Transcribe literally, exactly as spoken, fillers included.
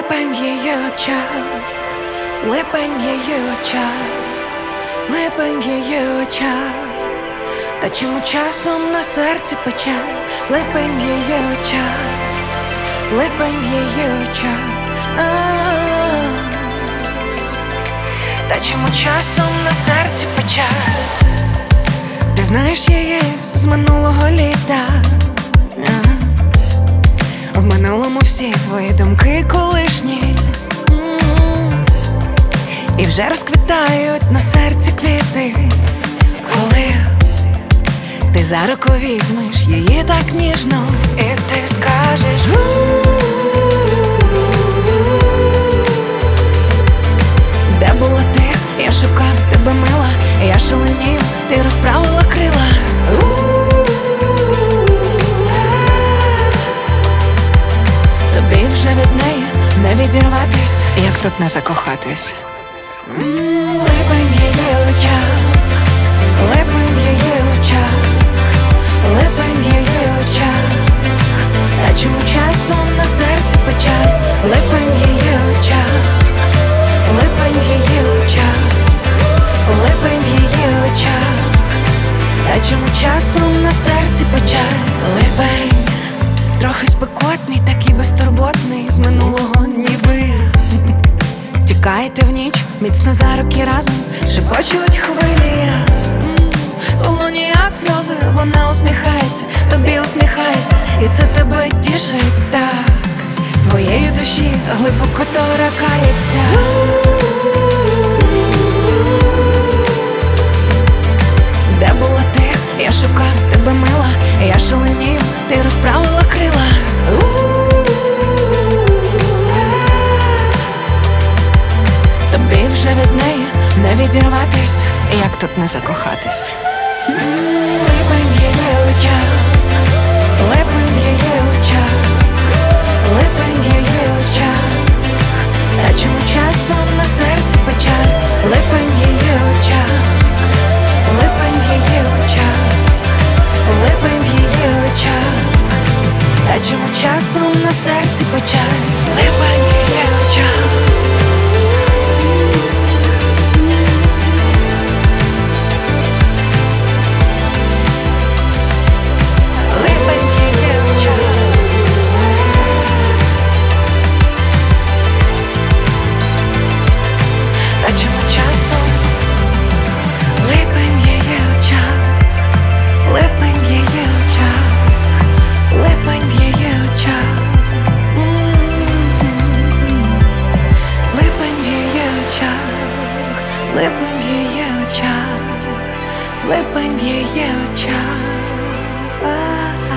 Липень в її очах, липень в її очах, липень в її очах. Та чому часом на серці печаль? Липень в її очах, липень в її очах. А-а-а. Та чому часом на серці печаль? Ти знаєш її з минулого літа. В минулому всі твої думки колишні, і вже розквітають на серці квіти, коли ти за руку візьмеш її так ніжно, і ти скажеш: де була ти? Я шукав тебе, мила, я шаленів, ти розправила крила. Тобі вже від неї не відірватись, як тут не закохатись. Липень в її очах, липень в її очах, липень в її очах. Та чому часом на серці печаль? Липень в її очах, липень в її очах, липень в її очах. Та чому часом на серці печаль? Липень трохи спекотний, такий безтурботний, з минулого ніби. Тікаєте в ніч, міцно за руки разом, шепочуть хвилі. Солоні, як сльози, вона усміхається, тобі усміхається, і це тебе тішить так. Твоєї душі глибоко торкається. Де була ти? Я шукав тебе, мила, я шаленів, ти розправила крила. Тобі вже від неї не відірватись, як тут не закохатись. Липень в її очах, липень в її очах, липень в її очах. Та чому часом на серці печаль? Липень в її очах, липень в її очах, липень в її очах. Та чому часом на серці печаль? Липень в її очах. Липень в її очах, липень в її очах.